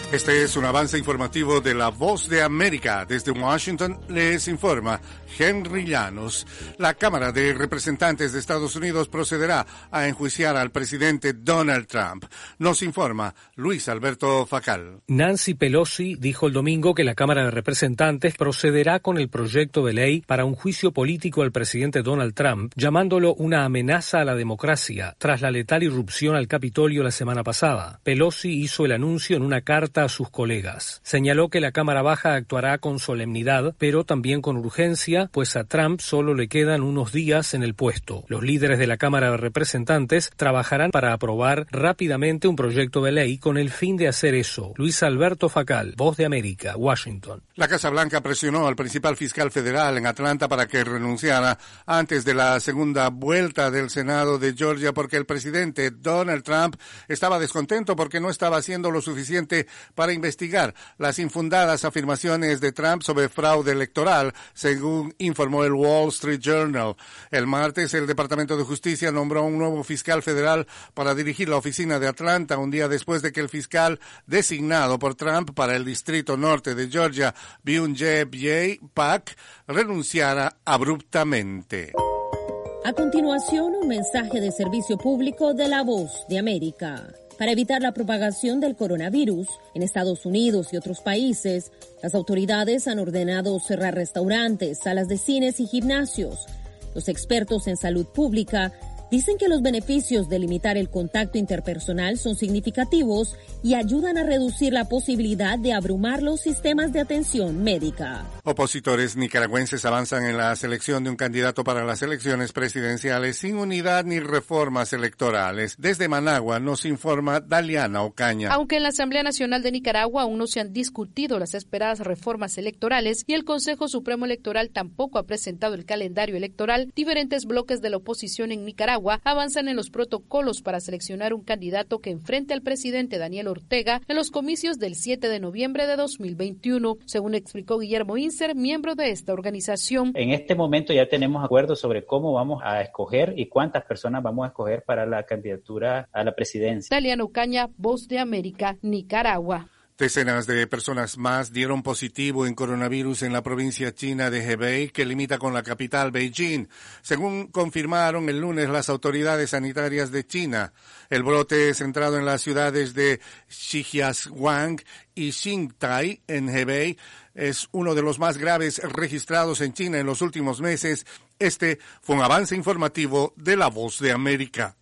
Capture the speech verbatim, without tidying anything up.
Este es un avance informativo de La Voz de América. Desde Washington les informa Henry Llanos. La Cámara de Representantes de Estados Unidos procederá a enjuiciar al presidente Donald Trump. Nos informa Luis Alberto Facal. Nancy Pelosi dijo el domingo que la Cámara de Representantes procederá con el proyecto de ley para un juicio político al presidente Donald Trump, llamándolo una amenaza a la democracia tras la letal irrupción al Capitolio la semana pasada. Pelosi hizo el anuncio en una carta a sus colegas. Señaló que la Cámara Baja actuará con solemnidad, pero también con urgencia, pues a Trump solo le quedan unos días en el puesto. Los líderes de la Cámara de Representantes trabajarán para aprobar rápidamente un proyecto de ley con el fin de hacer eso. Luis Alberto Facal, Voz de América, Washington. La Casa Blanca presionó al principal fiscal federal en Atlanta para que renunciara antes de la segunda vuelta del Senado de Georgia porque el presidente Donald Trump estaba descontento porque no estaba haciendo lo suficiente para investigar las infundadas afirmaciones de Trump sobre fraude electoral, según informó el Wall Street Journal. El martes, el Departamento de Justicia nombró un nuevo fiscal federal para dirigir la oficina de Atlanta, un día después de que el fiscal designado por Trump para el Distrito Norte de Georgia, Byung-Jae Pak, renunciara abruptamente. A continuación, un mensaje de servicio público de La Voz de América. Para evitar la propagación del coronavirus en Estados Unidos y otros países, las autoridades han ordenado cerrar restaurantes, salas de cines y gimnasios. Los expertos en salud pública dicen que los beneficios de limitar el contacto interpersonal son significativos y ayudan a reducir la posibilidad de abrumar los sistemas de atención médica. Opositores nicaragüenses avanzan en la selección de un candidato para las elecciones presidenciales sin unidad ni reformas electorales. Desde Managua nos informa Daliana Ocaña. Aunque en la Asamblea Nacional de Nicaragua aún no se han discutido las esperadas reformas electorales y el Consejo Supremo Electoral tampoco ha presentado el calendario electoral, diferentes bloques de la oposición en Nicaragua avanzan en los protocolos para seleccionar un candidato que enfrente al presidente Daniel Ortega en los comicios del siete de noviembre de dos mil veintiuno, según explicó Guillermo Inser, miembro de esta organización. En este momento ya tenemos acuerdos sobre cómo vamos a escoger y cuántas personas vamos a escoger para la candidatura a la presidencia. Daliana Ocaña, Voz de América, Nicaragua. Decenas de personas más dieron positivo en coronavirus en la provincia china de Hebei, que limita con la capital Beijing, según confirmaron el lunes las autoridades sanitarias de China. El brote centrado en las ciudades de Shijiazhuang y Xingtai en Hebei es uno de los más graves registrados en China en los últimos meses. Este fue un avance informativo de La Voz de América.